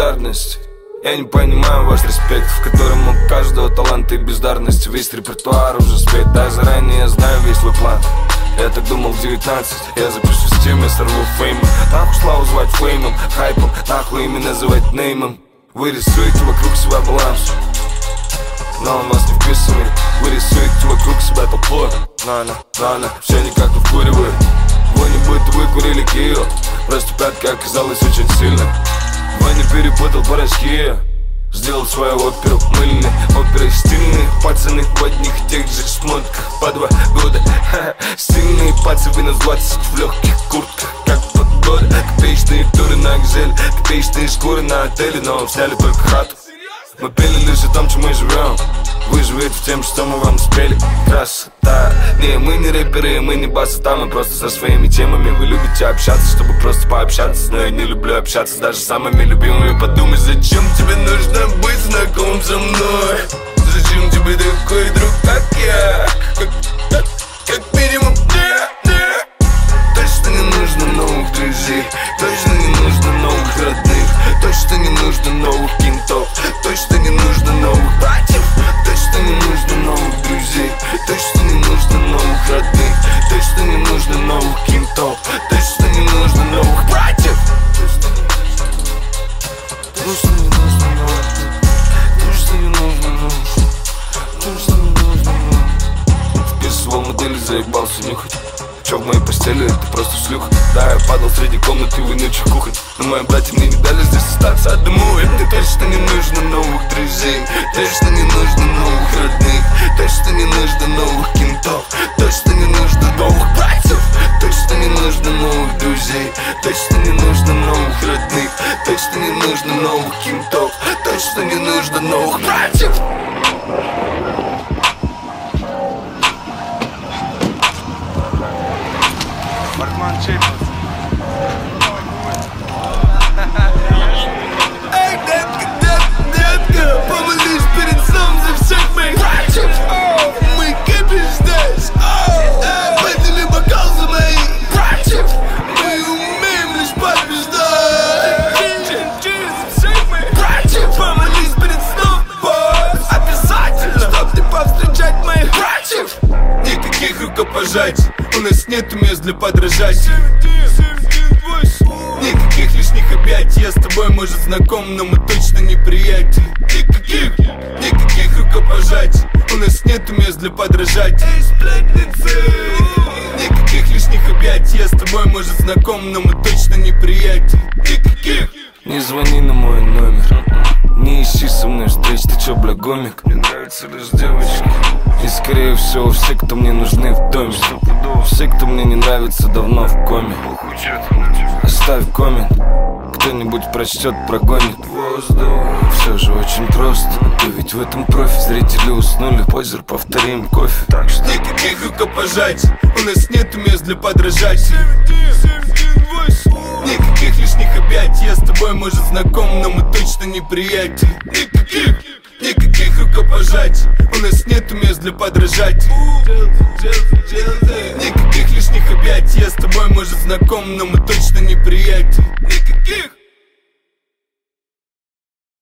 солидарность. Я не понимаю ваш респект, в котором у каждого талант и бездарность. Весь репертуар уже спет, да, заранее я знаю весь свой план. Я так думал в 19, я запишу стим, я сорву фейм. Нахуй славу звать феймом, хайпом, нахуй имя называть неймом. Вы рисуете вокруг себя баланс, но он вас не вписывает. Вы рисуете вокруг себя толпой, на, все никак не вкуривает. Вы не будто выкурили кио, просто пятка оказалась очень сильной. Вы не перепутал порошки, сделал свою оперу мыльной, оперой стильной. Пацаны в одних и тех же шмотках по 2 года. Стильные пацаны на 20 в легких куртках, как погода. Копеечные туры на Экзеле, копеечные шкуры на отеле, но сняли только хату. Мы пели лишь о том, чем мы живем. Вы живете в тем, что мы вам спели. Красота. Не, мы не рэперы, мы не баста, мы просто со своими темами. Вы любите общаться, чтобы просто пообщаться, но я не люблю общаться даже с самыми любимыми. Подумай, зачем тебе нужно быть знаком со мной? Зачем тебе такой друг, как я? Как минимум мне. Точно не нужно новых друзей, точно не нужно новых родных, точно не нужно новых кентов, точно не нужно новых братьев, точно не нужно новых друзей, точно не нужно новых родных, точно не нужно новых кентов, точно не нужно новых братьев, точно не нужно новых, точно не нужно новых, точно не нужно новых. Вписывал модели, заебался нюхать. Чё в моей постели, это просто шлюха. Да, я падал среди комнаты вонючих кухонь, но мои братья мне не дали здесь остаться одному. И мне точно не нужно новых друзей, точно не нужно новых родных, точно не нужно новых кентов, точно не нужно новых братьев, точно не нужно новых друзей, точно не нужно новых родных, точно не нужно новых кентов, точно не нужно новых братьев. Бартман Чейпс. Эй, детка, помолись перед сном за всех моих братьев. Мы кипим здесь, подними бокал за моих братьев. Мы умеем лишь побеждать. За всех моих братьев. Помолись перед сном, обязательно, чтоб ты повстречать моих братьев. Никаких рукопожатий, у нас нету мест для подражать. Никаких лишних объятий, я с тобой, может, знаком, но мы точно не приятели. Никаких рукопожатий, у нас нету мест для подражать. Никаких лишних объятий, я с тобой, может, знаком, но мы точно не приятели. Никаких. Не звони на мой номер, не ищи со мной встреч, ты чё, бля, гомик? Мне нравятся лишь девочки. И скорее всего все, кто мне нужны в доме. Все, кто мне не нравится, давно в коме. Оставь коммент, кто-нибудь прочтет, прогонит воздух. Все же очень просто, ты ведь в этом профи. Зрители уснули, позер, повторим кофе. Так что никаких рукопожатий, у нас нету мест для подражать. Никаких лишних объятий, я с тобой, может, знаком, но мы точно не приятели. Никаких рукопожатий, у нас нету мест для подражать. Никаких лишних объятий, я с тобой, может, знаком, но мы точно не приятели.